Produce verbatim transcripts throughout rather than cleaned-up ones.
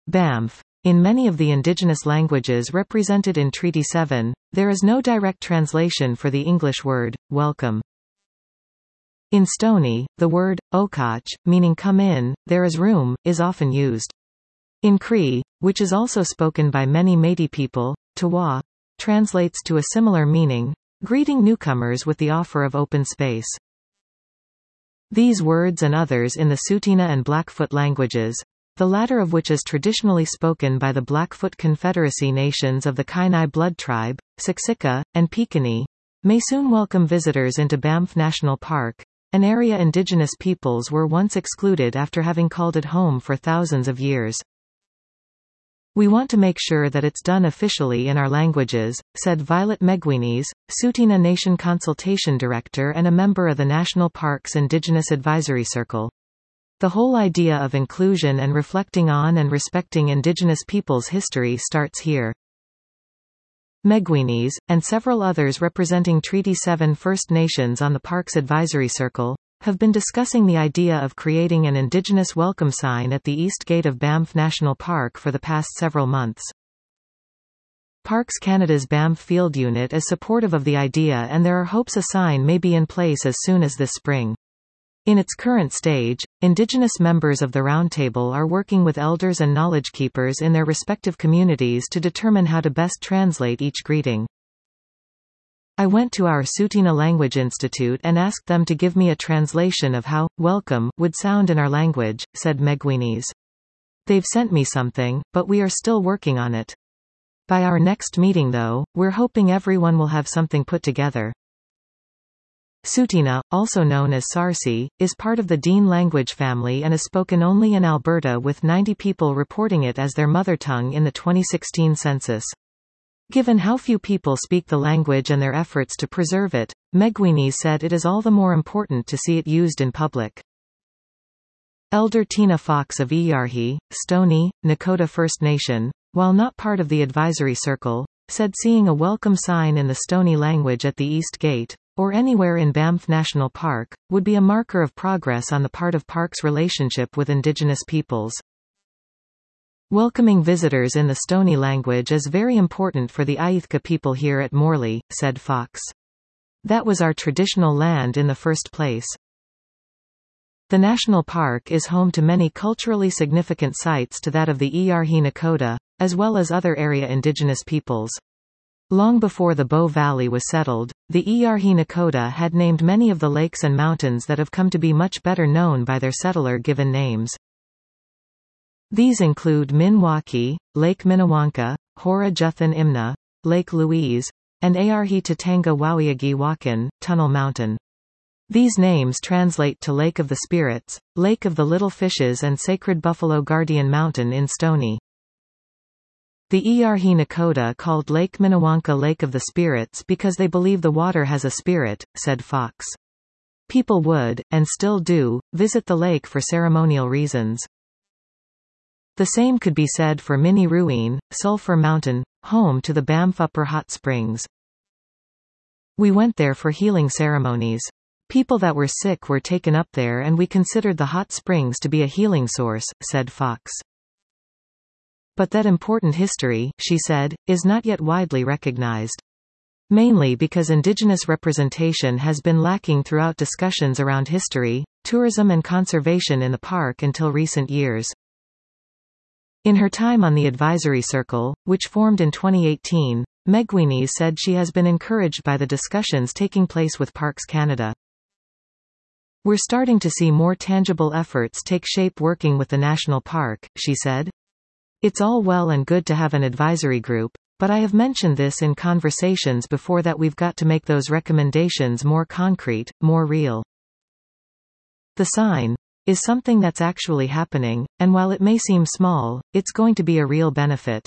Banff. In many of the indigenous languages represented in Treaty seven, there is no direct translation for the English word, welcome. In Stoney, the word, okach, meaning come in, there is room, is often used. In Cree, which is also spoken by many Métis people, tawa, translates to a similar meaning, greeting newcomers with the offer of open space. These words and others in the Tsuut'ina and Blackfoot languages, the latter of which is traditionally spoken by the Blackfoot Confederacy nations of the Kainai Blood Tribe, Siksika, and Piikani, may soon welcome visitors into Banff National Park, an area Indigenous peoples were once excluded after having called it home for thousands of years. We want to make sure that it's done officially in our languages, said Violet Meguinis, Tsuut'ina Nation Consultation Director and a member of the National Parks Indigenous Advisory Circle. The whole idea of inclusion and reflecting on and respecting Indigenous peoples' history starts here. Meguinis, and several others representing Treaty seven First Nations on the Parks Advisory Circle, have been discussing the idea of creating an Indigenous welcome sign at the East Gate of Banff National Park for the past several months. Parks Canada's Banff Field Unit is supportive of the idea, and there are hopes a sign may be in place as soon as this spring. In its current stage, Indigenous members of the Roundtable are working with elders and knowledge keepers in their respective communities to determine how to best translate each greeting. I went to our Tsuut'ina Language Institute and asked them to give me a translation of how welcome would sound in our language, said Meguinis. They've sent me something, but we are still working on it. By our next meeting though, we're hoping everyone will have something put together. Tsuut'ina, also known as Sarsi, is part of the Dean language family and is spoken only in Alberta, with ninety people reporting it as their mother tongue in the twenty sixteen census. Given how few people speak the language and their efforts to preserve it, Meguinis said it is all the more important to see it used in public. Elder Tina Fox of Iyarhi, Stoney, Nakota First Nation, while not part of the advisory circle, said seeing a welcome sign in the Stoney language at the East Gate, or anywhere in Banff National Park, would be a marker of progress on the part of Park's relationship with Indigenous peoples. Welcoming visitors in the Stoney language is very important for the Aithka people here at Morley, said Fox. That was our traditional land in the first place. The national park is home to many culturally significant sites to that of the Iyarhi Nakota, as well as other area Indigenous peoples. Long before the Bow Valley was settled, the Iyarhi Nakota had named many of the lakes and mountains that have come to be much better known by their settler-given names. These include Minwaki, Lake Minnewanka, Hora Juthan Imna, Lake Louise, and Ayarhi Tatanga Wawiagi Wakan, Tunnel Mountain. These names translate to Lake of the Spirits, Lake of the Little Fishes and Sacred Buffalo Guardian Mountain in Stoney. The Iyarhi Nakota called Lake Minnewanka Lake of the Spirits because they believe the water has a spirit, said Fox. People would, and still do, visit the lake for ceremonial reasons. The same could be said for Mini Ruin, Sulphur Mountain, home to the Banff Upper Hot Springs. We went there for healing ceremonies. People that were sick were taken up there and we considered the hot springs to be a healing source, said Fox. But that important history, she said, is not yet widely recognized. Mainly because Indigenous representation has been lacking throughout discussions around history, tourism and conservation in the park until recent years. In her time on the advisory circle, which formed in twenty eighteen, Meguinis said she has been encouraged by the discussions taking place with Parks Canada. We're starting to see more tangible efforts take shape working with the national park, she said. It's all well and good to have an advisory group, but I have mentioned this in conversations before that we've got to make those recommendations more concrete, more real. The sign is something that's actually happening, and while it may seem small, it's going to be a real benefit.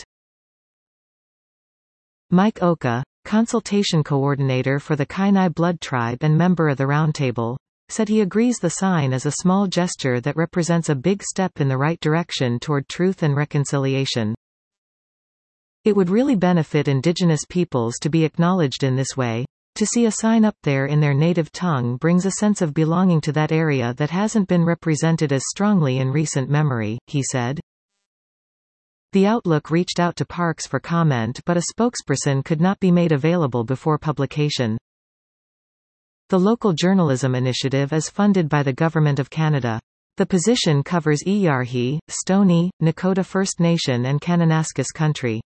Mike Oka, consultation coordinator for the Kainai Blood Tribe and member of the Roundtable, said he agrees the sign is a small gesture that represents a big step in the right direction toward truth and reconciliation. It would really benefit Indigenous peoples to be acknowledged in this way. To see a sign up there in their native tongue brings a sense of belonging to that area that hasn't been represented as strongly in recent memory, he said. The Outlook reached out to Parks for comment, but a spokesperson could not be made available before publication. The Local Journalism Initiative is funded by the Government of Canada. The position covers Iyarhi, Stoney, Nakota First Nation and Kananaskis Country.